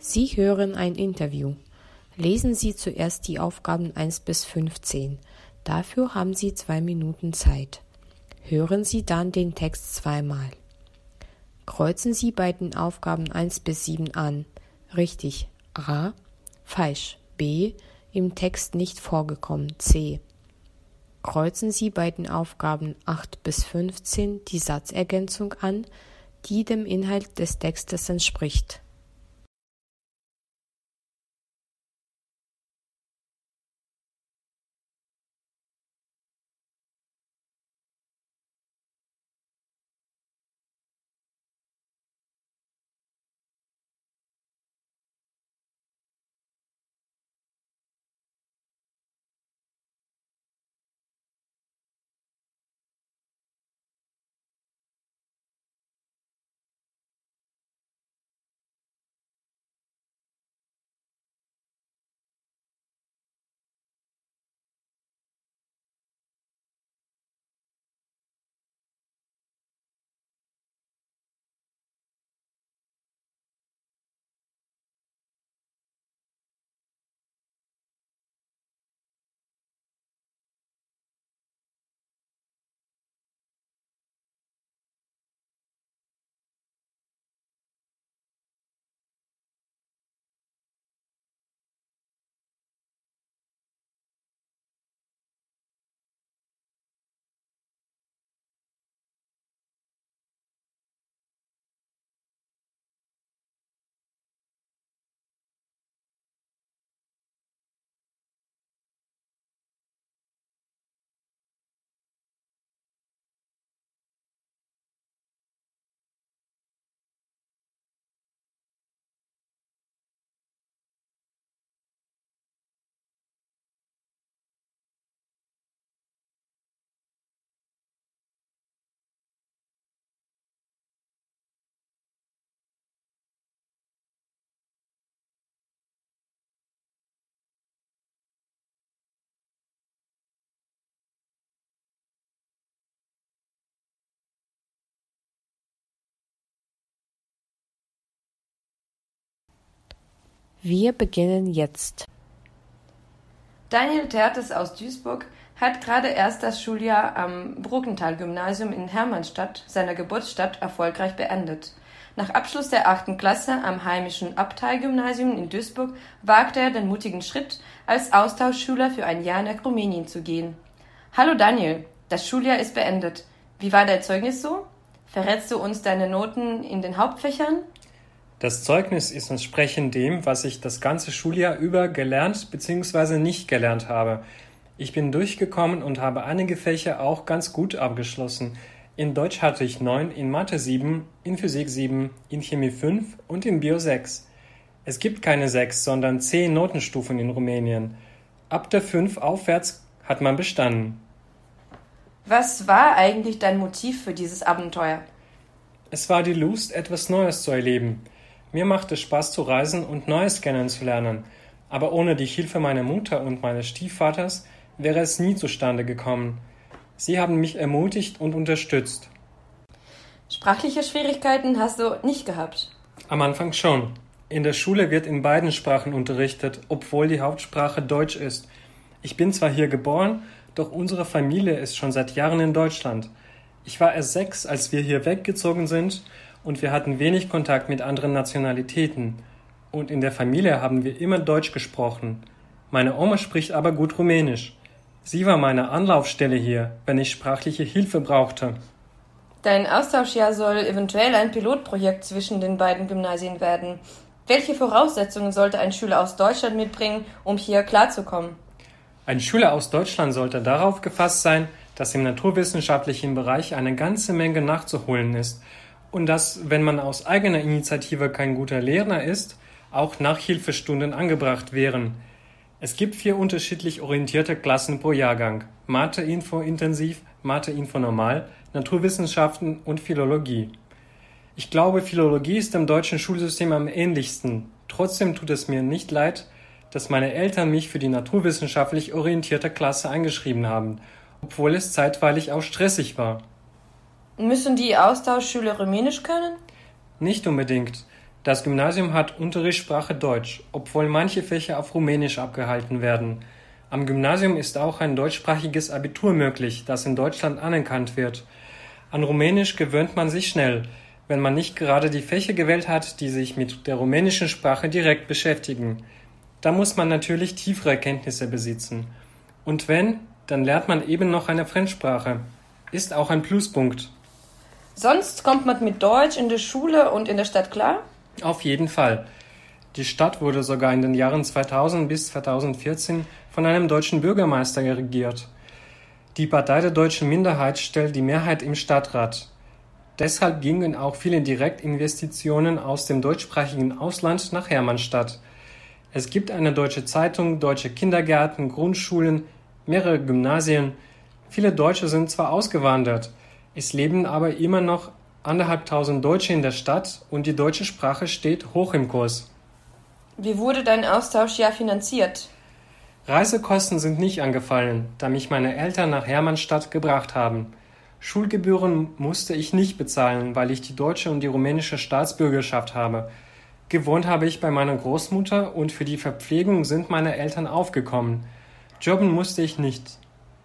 Sie hören ein Interview. Lesen Sie zuerst die Aufgaben 1 bis 15. Dafür haben Sie 2 Minuten Zeit. Hören Sie dann den Text zweimal. Kreuzen Sie bei den Aufgaben 1 bis 7 an. Richtig. A. Falsch. B. Im Text nicht vorgekommen. C. Kreuzen Sie bei den Aufgaben 8 bis 15 die Satzergänzung an, die dem Inhalt des Textes entspricht. Wir beginnen jetzt. Daniel Tertes aus Duisburg hat gerade erst das Schuljahr am Bruckenthal-Gymnasium in Hermannstadt, seiner Geburtsstadt, erfolgreich beendet. Nach Abschluss der 8. Klasse am heimischen Abtei-Gymnasium in Duisburg wagte er den mutigen Schritt, als Austauschschüler für ein Jahr nach Rumänien zu gehen. Hallo Daniel, das Schuljahr ist beendet. Wie war dein Zeugnis so? Verrätst du uns deine Noten in den Hauptfächern? Das Zeugnis ist entsprechend dem, was ich das ganze Schuljahr über gelernt bzw. nicht gelernt habe. Ich bin durchgekommen und habe einige Fächer auch ganz gut abgeschlossen. In Deutsch hatte ich 9, in Mathe 7, in Physik 7, in Chemie 5 und in Bio 6. Es gibt keine 6, sondern 10 Notenstufen in Rumänien. Ab der 5 aufwärts hat man bestanden. Was war eigentlich dein Motiv für dieses Abenteuer? Es war die Lust, etwas Neues zu erleben. Mir macht es Spaß zu reisen und Neues kennenzulernen, aber ohne die Hilfe meiner Mutter und meines Stiefvaters wäre es nie zustande gekommen. Sie haben mich ermutigt und unterstützt. Sprachliche Schwierigkeiten hast du nicht gehabt? Am Anfang schon. In der Schule wird in beiden Sprachen unterrichtet, obwohl die Hauptsprache Deutsch ist. Ich bin zwar hier geboren, doch unsere Familie ist schon seit Jahren in Deutschland. Ich war erst 6, als wir hier weggezogen sind, und wir hatten wenig Kontakt mit anderen Nationalitäten. Und in der Familie haben wir immer Deutsch gesprochen. Meine Oma spricht aber gut Rumänisch. Sie war meine Anlaufstelle hier, wenn ich sprachliche Hilfe brauchte. Dein Austauschjahr soll eventuell ein Pilotprojekt zwischen den beiden Gymnasien werden. Welche Voraussetzungen sollte ein Schüler aus Deutschland mitbringen, um hier klarzukommen? Ein Schüler aus Deutschland sollte darauf gefasst sein, dass im naturwissenschaftlichen Bereich eine ganze Menge nachzuholen ist und dass, wenn man aus eigener Initiative kein guter Lehrer ist, auch Nachhilfestunden angebracht wären. Es gibt 4 unterschiedlich orientierte Klassen pro Jahrgang: Mathe-Info intensiv, Mathe-Info normal, Naturwissenschaften und Philologie. Ich glaube, Philologie ist dem deutschen Schulsystem am ähnlichsten. Trotzdem tut es mir nicht leid, dass meine Eltern mich für die naturwissenschaftlich orientierte Klasse eingeschrieben haben, obwohl es zeitweilig auch stressig war. Müssen die Austauschschüler Rumänisch können? Nicht unbedingt. Das Gymnasium hat Unterrichtssprache Deutsch, obwohl manche Fächer auf Rumänisch abgehalten werden. Am Gymnasium ist auch ein deutschsprachiges Abitur möglich, das in Deutschland anerkannt wird. An Rumänisch gewöhnt man sich schnell, wenn man nicht gerade die Fächer gewählt hat, die sich mit der rumänischen Sprache direkt beschäftigen. Da muss man natürlich tiefere Kenntnisse besitzen. Und wenn, dann lernt man eben noch eine Fremdsprache. Ist auch ein Pluspunkt. Sonst kommt man mit Deutsch in der Schule und in der Stadt klar? Auf jeden Fall. Die Stadt wurde sogar in den Jahren 2000 bis 2014 von einem deutschen Bürgermeister regiert. Die Partei der deutschen Minderheit stellt die Mehrheit im Stadtrat. Deshalb gingen auch viele Direktinvestitionen aus dem deutschsprachigen Ausland nach Hermannstadt. Es gibt eine deutsche Zeitung, deutsche Kindergärten, Grundschulen, mehrere Gymnasien. Viele Deutsche sind zwar ausgewandert, es leben aber immer noch 1.500 Deutsche in der Stadt und die deutsche Sprache steht hoch im Kurs. Wie wurde dein Austauschjahr finanziert? Reisekosten sind nicht angefallen, da mich meine Eltern nach Hermannstadt gebracht haben. Schulgebühren musste ich nicht bezahlen, weil ich die deutsche und die rumänische Staatsbürgerschaft habe. Gewohnt habe ich bei meiner Großmutter und für die Verpflegung sind meine Eltern aufgekommen. Jobben musste ich nicht.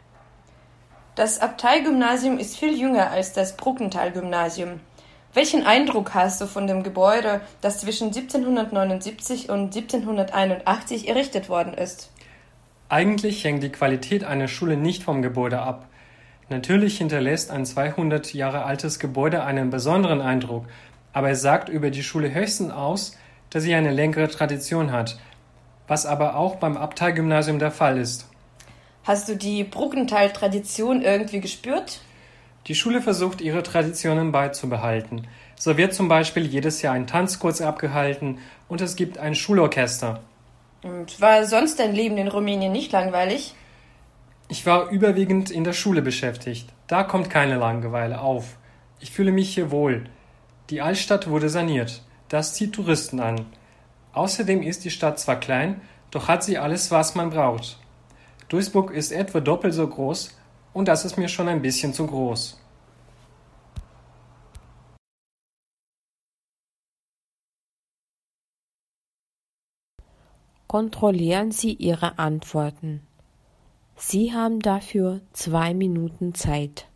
Das Abteigymnasium ist viel jünger als das Bruckenthal-Gymnasium. Welchen Eindruck hast du von dem Gebäude, das zwischen 1779 und 1781 errichtet worden ist? Eigentlich hängt die Qualität einer Schule nicht vom Gebäude ab. Natürlich hinterlässt ein 200 Jahre altes Gebäude einen besonderen Eindruck, aber es sagt über die Schule höchstens aus, dass sie eine längere Tradition hat, was aber auch beim Abteigymnasium der Fall ist. Hast du die Bruckenthal-Tradition irgendwie gespürt? Die Schule versucht, ihre Traditionen beizubehalten. So wird zum Beispiel jedes Jahr ein Tanzkurs abgehalten und es gibt ein Schulorchester. Und war sonst dein Leben in Rumänien nicht langweilig? Ich war überwiegend in der Schule beschäftigt. Da kommt keine Langeweile auf. Ich fühle mich hier wohl. Die Altstadt wurde saniert. Das zieht Touristen an. Außerdem ist die Stadt zwar klein, doch hat sie alles, was man braucht. Duisburg ist etwa doppelt so groß und das ist mir schon ein bisschen zu groß. Kontrollieren Sie Ihre Antworten. Sie haben dafür 2 Minuten Zeit.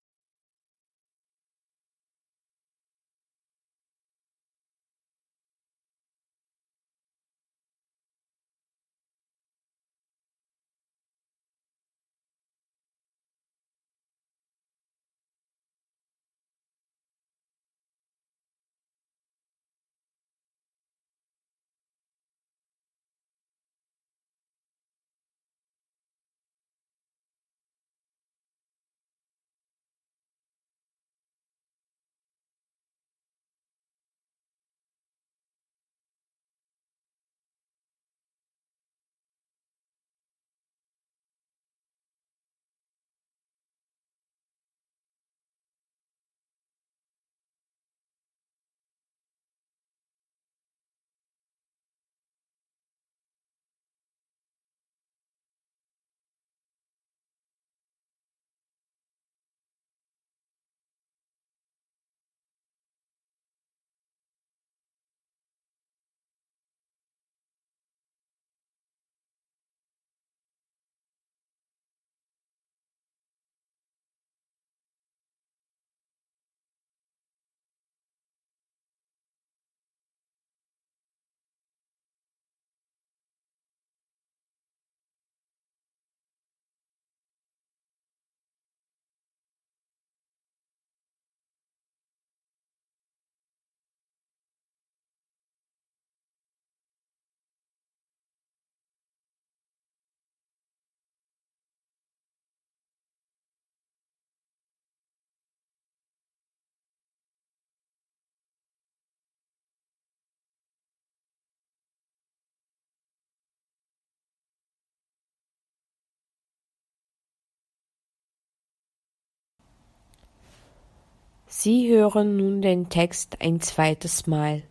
Sie hören nun den Text ein zweites Mal.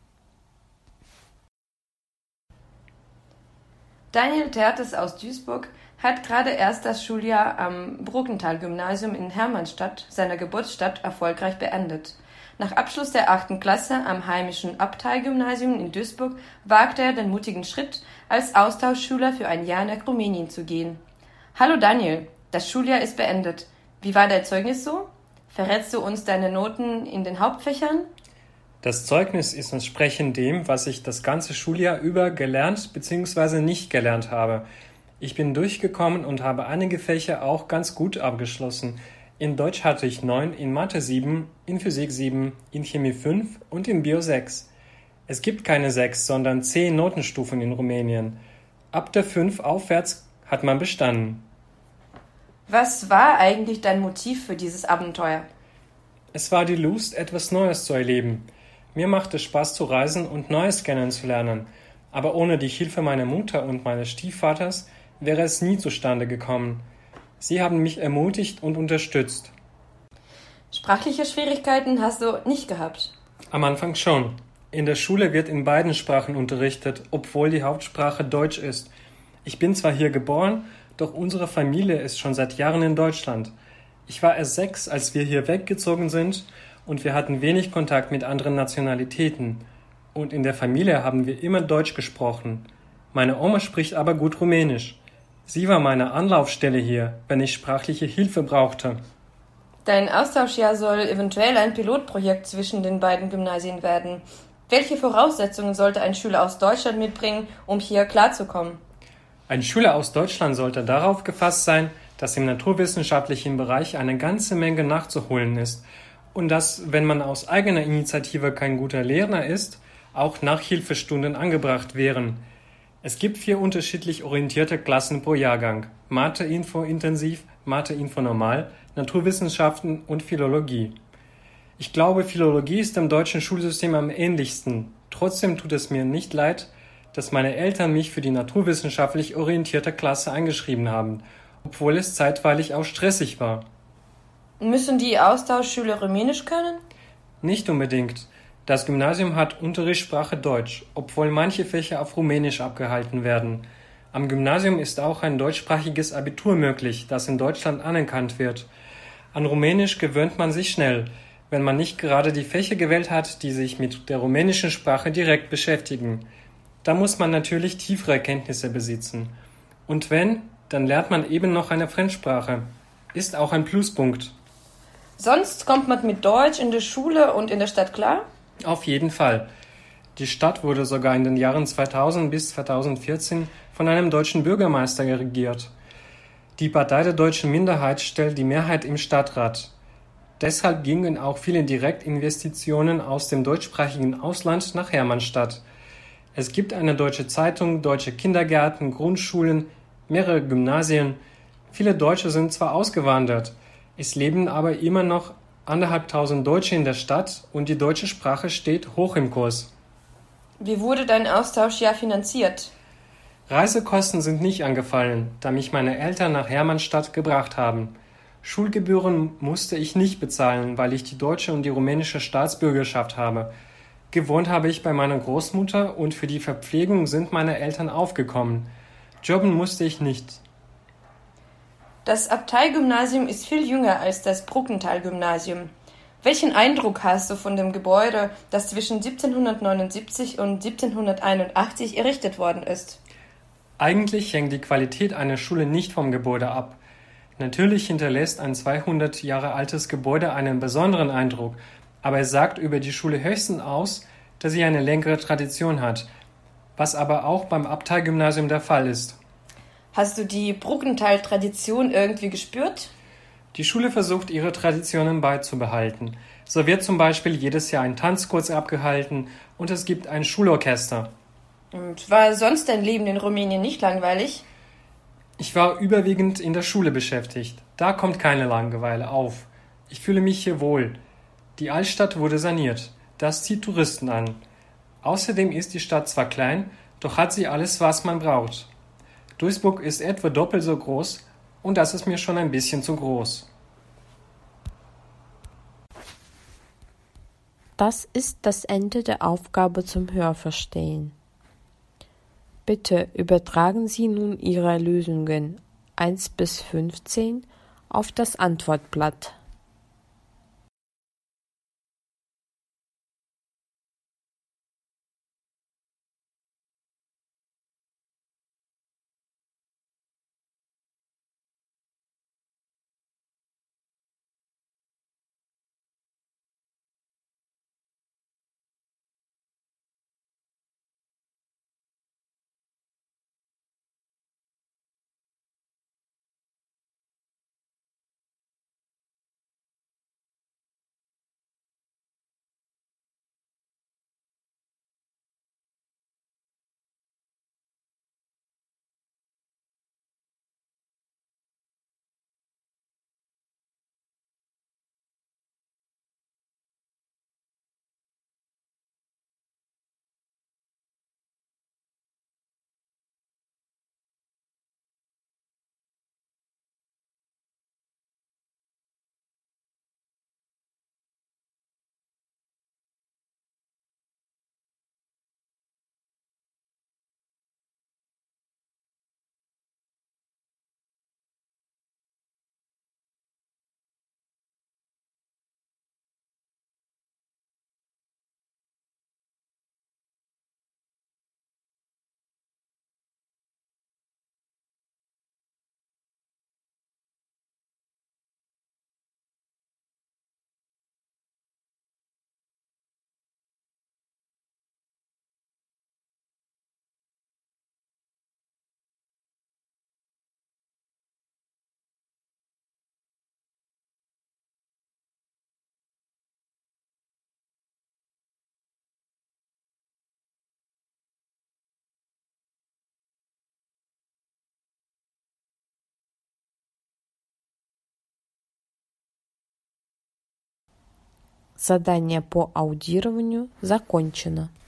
Daniel Tertes aus Duisburg hat gerade erst das Schuljahr am Bruckenthal-Gymnasium in Hermannstadt, seiner Geburtsstadt, erfolgreich beendet. Nach Abschluss der 8. Klasse am heimischen Abteigymnasium in Duisburg wagte er den mutigen Schritt, als Austauschschüler für ein Jahr nach Rumänien zu gehen. Hallo Daniel, das Schuljahr ist beendet. Wie war dein Zeugnis so? Verrätst du uns deine Noten in den Hauptfächern? Das Zeugnis ist entsprechend dem, was ich das ganze Schuljahr über gelernt bzw. nicht gelernt habe. Ich bin durchgekommen und habe einige Fächer auch ganz gut abgeschlossen. In Deutsch hatte ich 9, in Mathe 7, in Physik 7, in Chemie 5 und in Bio 6. Es gibt keine 6, sondern 10 Notenstufen in Rumänien. Ab der 5 aufwärts hat man bestanden. Was war eigentlich dein Motiv für dieses Abenteuer? Es war die Lust, etwas Neues zu erleben. Mir macht es Spaß zu reisen und Neues kennenzulernen. Aber ohne die Hilfe meiner Mutter und meines Stiefvaters wäre es nie zustande gekommen. Sie haben mich ermutigt und unterstützt. Sprachliche Schwierigkeiten hast du nicht gehabt? Am Anfang schon. In der Schule wird in beiden Sprachen unterrichtet, obwohl die Hauptsprache Deutsch ist. Ich bin zwar hier geboren, doch unsere Familie ist schon seit Jahren in Deutschland. Ich war erst 6, als wir hier weggezogen sind, und wir hatten wenig Kontakt mit anderen Nationalitäten. Und in der Familie haben wir immer Deutsch gesprochen. Meine Oma spricht aber gut Rumänisch. Sie war meine Anlaufstelle hier, wenn ich sprachliche Hilfe brauchte. Dein Austauschjahr soll eventuell ein Pilotprojekt zwischen den beiden Gymnasien werden. Welche Voraussetzungen sollte ein Schüler aus Deutschland mitbringen, um hier klarzukommen? Ein Schüler aus Deutschland sollte darauf gefasst sein, dass im naturwissenschaftlichen Bereich eine ganze Menge nachzuholen ist und dass, wenn man aus eigener Initiative kein guter Lehrer ist, auch Nachhilfestunden angebracht wären. Es gibt 4 unterschiedlich orientierte Klassen pro Jahrgang: Mathe-Info intensiv, Mathe-Info normal, Naturwissenschaften und Philologie. Ich glaube, Philologie ist dem deutschen Schulsystem am ähnlichsten. Trotzdem tut es mir nicht leid, dass meine Eltern mich für die naturwissenschaftlich orientierte Klasse eingeschrieben haben, obwohl es zeitweilig auch stressig war. Müssen die Austauschschüler Rumänisch können? Nicht unbedingt. Das Gymnasium hat Unterrichtssprache Deutsch, obwohl manche Fächer auf Rumänisch abgehalten werden. Am Gymnasium ist auch ein deutschsprachiges Abitur möglich, das in Deutschland anerkannt wird. An Rumänisch gewöhnt man sich schnell, wenn man nicht gerade die Fächer gewählt hat, die sich mit der rumänischen Sprache direkt beschäftigen. Da muss man natürlich tiefere Kenntnisse besitzen. Und wenn, dann lernt man eben noch eine Fremdsprache. Ist auch ein Pluspunkt. Sonst kommt man mit Deutsch in der Schule und in der Stadt klar? Auf jeden Fall. Die Stadt wurde sogar in den Jahren 2000 bis 2014 von einem deutschen Bürgermeister regiert. Die Partei der deutschen Minderheit stellt die Mehrheit im Stadtrat. Deshalb gingen auch viele Direktinvestitionen aus dem deutschsprachigen Ausland nach Hermannstadt. Es gibt eine deutsche Zeitung, deutsche Kindergärten, Grundschulen, mehrere Gymnasien. Viele Deutsche sind zwar ausgewandert, es leben aber immer noch 1.500 Deutsche in der Stadt und die deutsche Sprache steht hoch im Kurs. Wie wurde dein Austauschjahr finanziert? Reisekosten sind nicht angefallen, da mich meine Eltern nach Hermannstadt gebracht haben. Schulgebühren musste ich nicht bezahlen, weil ich die deutsche und die rumänische Staatsbürgerschaft habe. Gewohnt habe ich bei meiner Großmutter und für die Verpflegung sind meine Eltern aufgekommen. Jobben musste ich nicht. Das Abteigymnasium ist viel jünger als das Bruckenthal-Gymnasium. Welchen Eindruck hast du von dem Gebäude, das zwischen 1779 und 1781 errichtet worden ist? Eigentlich hängt die Qualität einer Schule nicht vom Gebäude ab. Natürlich hinterlässt ein 200 Jahre altes Gebäude einen besonderen Eindruck, aber es sagt über die Schule höchstens aus, dass sie eine längere Tradition hat, was aber auch beim Abteigymnasium der Fall ist. Hast du die Bruckenthal-Tradition irgendwie gespürt? Die Schule versucht, ihre Traditionen beizubehalten. So wird zum Beispiel jedes Jahr ein Tanzkurs abgehalten und es gibt ein Schulorchester. Und war sonst dein Leben in Rumänien nicht langweilig? Ich war überwiegend in der Schule beschäftigt. Da kommt keine Langeweile auf. Ich fühle mich hier wohl. Die Altstadt wurde saniert. Das zieht Touristen an. Außerdem ist die Stadt zwar klein, doch hat sie alles, was man braucht. Duisburg ist etwa doppelt so groß und das ist mir schon ein bisschen zu groß. Das ist das Ende der Aufgabe zum Hörverstehen. Bitte übertragen Sie nun Ihre Lösungen 1 bis 15 auf das Antwortblatt. Задание по аудированию закончено.